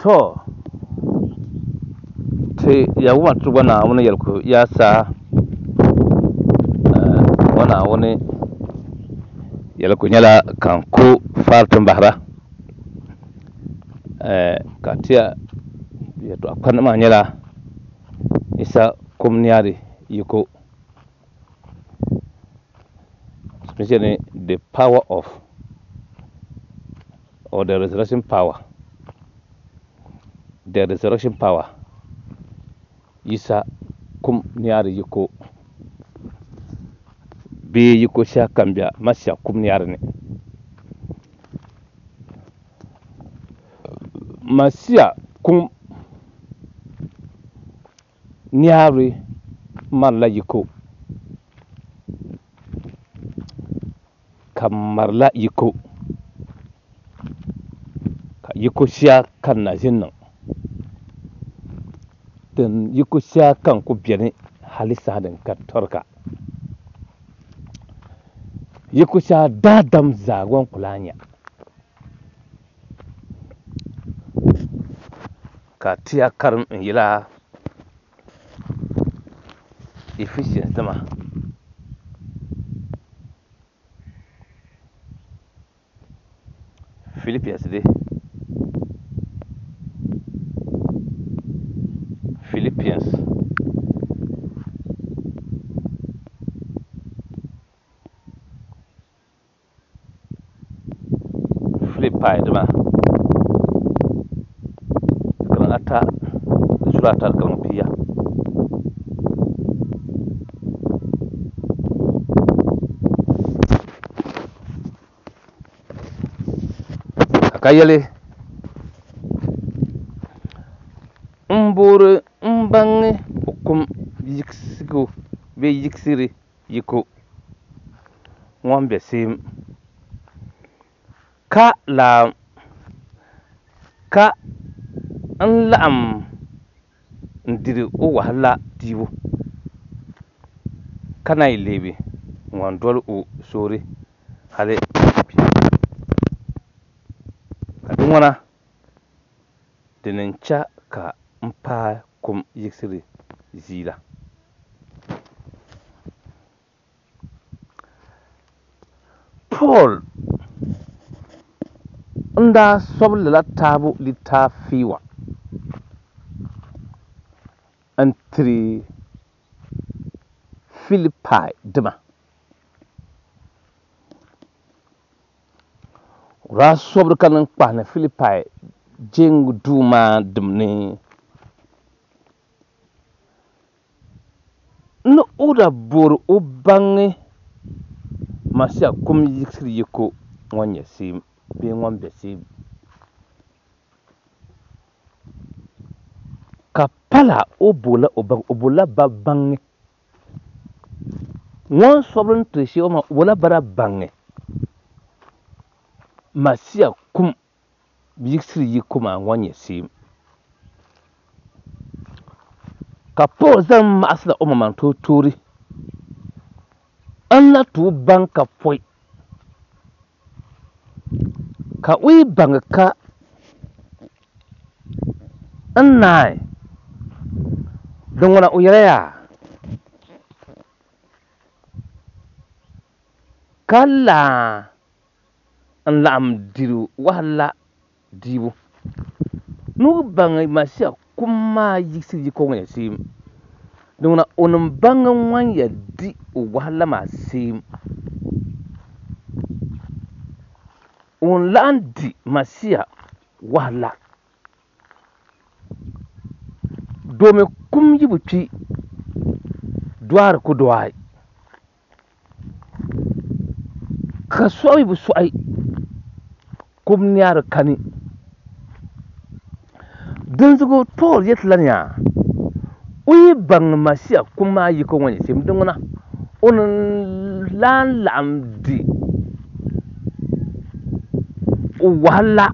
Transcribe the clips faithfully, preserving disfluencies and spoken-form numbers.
to te ya wuma tu wana wani yalku ya sa wana wani yalku nyala kan ko fartun bahra ka tiya ya to akwan ma nyala isa kumniyari yiko especially the power of or the resurrection power the resurrection power isa kum niyari yiko be yiko sha kambia masha kum niyari ne masya kum niyari marla yiko kamarla yiko ka yiko sha kan na jinnan dan yiko sha kan ku biyani halisa hadin ka torka yiko sha dadam zagon kulanya ka tiya karin yila efficient zama Philippians dai Philippians Philippi dama kan ata surata kan fiya akayele mburu mbange hukum yiksigo be yiksiri yiko ngombe sim ka la ka an la'am ndiri o wahala diwo kana ilebe ngwandol o sori hale kadin wana dinin cha ka mpa kum yiksiri zira Paul nda sobla tabu litafiwa antri Philippi dima ra sobra kan kpahna Philippi jeng duma dimni no oda bor o bangi masya kum yiksiri yiko wanya sim be ngombe sim kapala obola obang obola babangi won sobron trishi o ma obola bara bangi masya kum yiksiri yiko ma wanya sim kapo zan ma asla o ma to tori anna tu banka poi ka ui banga ka annai don wana uyaya kala an la'am diru wahala dibu nu banga masya kuma yiksi yiko ngaya sim don wana onin banga wanya di wahala ma sim on landi masya wahala domin kum yi buci duwar ku duwai ka soyi bu su'ai kum niyar kani don zugo tol yet lanya uyi bang masya kuma yi ko wani sim dunguna on lan lam di wahala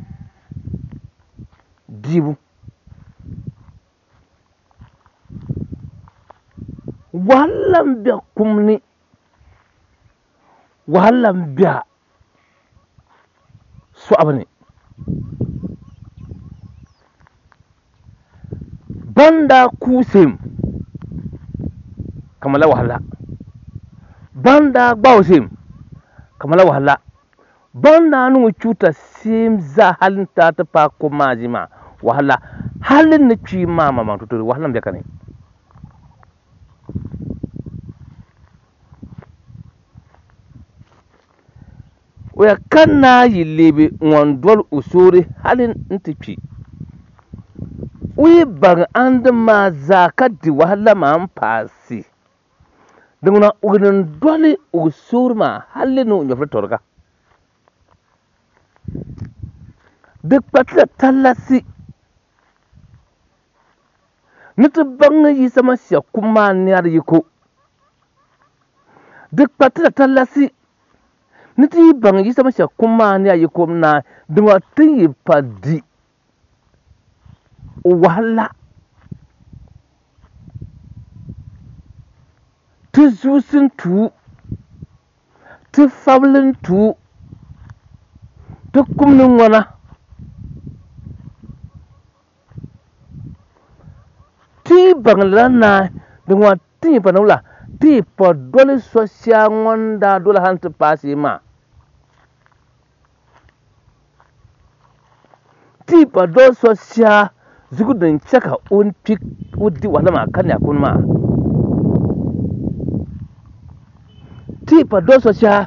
dibu wahalan biya kumni wahalan biya su abu ne banda kusem kamala wahala banda gbawsim kamala wahala banda nu cuta sim za halin ta ta pa ko majima wahala halin ni ci mama man to wahala be kane waya kanna yilebe ngondol usuri halin ntipi uyi bang and ma zaka di wahala ma ampasi dungna ugin dole usur ma halin no nyofre torga duk patla talasi nitu bang yi sama siya kuma niyar yiko duk patla talasi niti bang yi sama siya kuma niyar yiko na dungwa tingi padi wahala tu zusin tu tu fablin tu tu kumnin wana ti bang lana dungwa tingi panula ti pa dole sosya ngonda dole hantu pasi ma ti pa dole sosya zugu din chaka un pik udi wala ma kan ya kun ma ti pa do so sha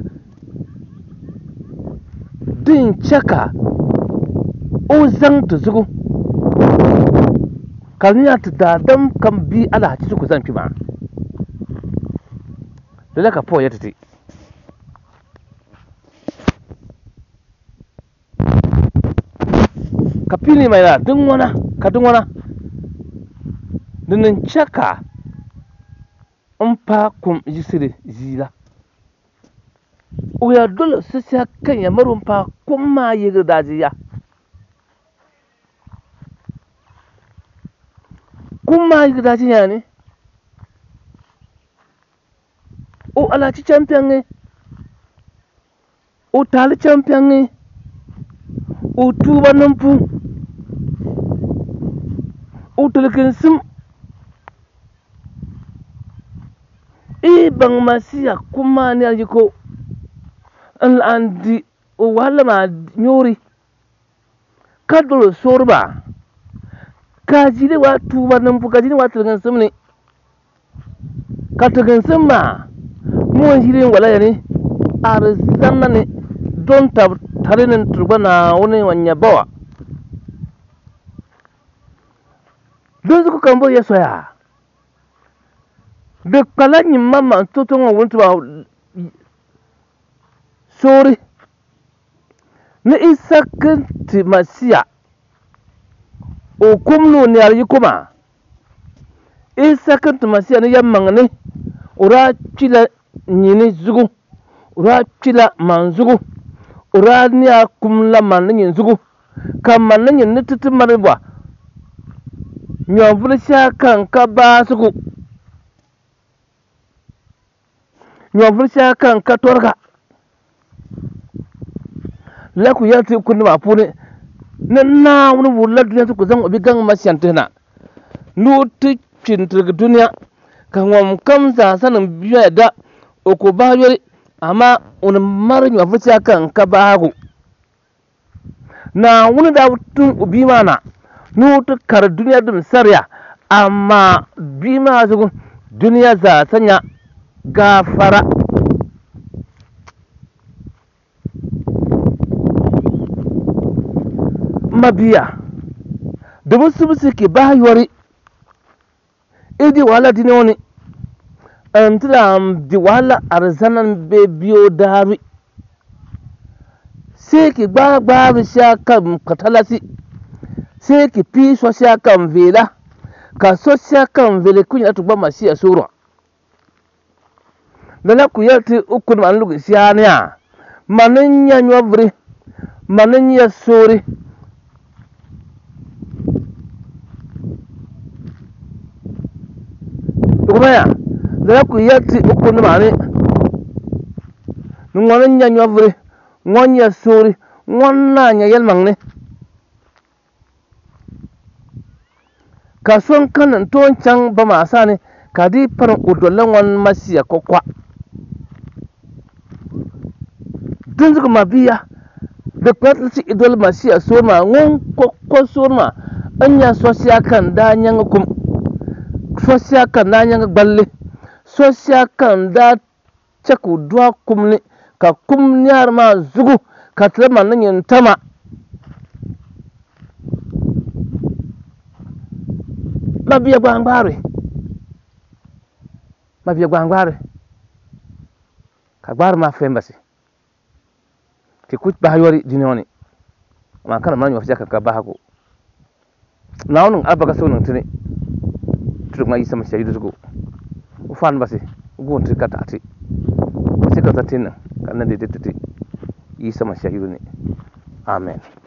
din chaka o zang to zugu kalnya ta da dam kan bi ala ci su zan fi ma dole ka po ya tati kapini mai la dun wana ka dun wana dinin chaka umpa kum yisiri zila uya dole sisa kan ya marumpa kuma yigir dajiya kuma yigir dajiya ne o alaci champion ne o tali champion ne o tuba numpu o tulkin sim e bang masiya kuma ne yiko an andi o wala ma nyori kadolo sorba kajile wa tuba numpu kajile wa tulkin sim ne ka tulkin sim ma mo hirin wala yani arzanna ne don ta tarinin turbana wani wanya bawa don su kan bo ya soya de kala ni mama toto ngo wontu ba sori ne isakanti masiya o kumno ne ari kuma isakanti masiya ne yamman ne ura chila nyini zugu ura chila manzugu ura ni akumla man nyin zugu kam man nyin ne titi maribwa nyovul sha kan ka basugu nyovul sha kan ka torga la ku yati kun ma puni na na wani wulla duniya ku zan obi gang masyantena nu ti cintir duniya kan wam kam sa sanin biya da o ko ba yori amma un mar nyovul sha kan ka bagu na wani da tun ubi mana nutu kar duniya dum sarya amma bima zugun duniya za sanya gafara mabiya da musu musu ke bayori idi wala dinoni antira di wala arzanan be biyo dari sai ki gba gba sha kan katalasi sai ki fi sosya kan vela ka sosya kan vele kunya to ba masiya suro dala ku yati ukun man lugu siania manin ya nyovri manin ya sori kuma dala ku yati ukun mani ngwanin ya nyovri ngwan ya sori ngwan na nya yel mangne ka son kan ton can ba ma sani ka di par udolan wan masiya kokwa dunzu ma biya da kwatsi idol masiya so ma ngon kokko so ma anya sosiya kan da nyanga kum sosiya kan da nyanga balle sosiya kan da chaku dua kumni ka kumni har ma zugu ka tlema nan yin tama mabiya gbangbare mabiya gbangbare ka gbar ma fembasi ti kut ba yori dinoni ma kana man yofi ka ba hako nawun abaga so nan tini turuk ma yisa ma shayi dugo ufan basi gon trika tati sai ka tatin kan nan de de yisa ma shayi ne amen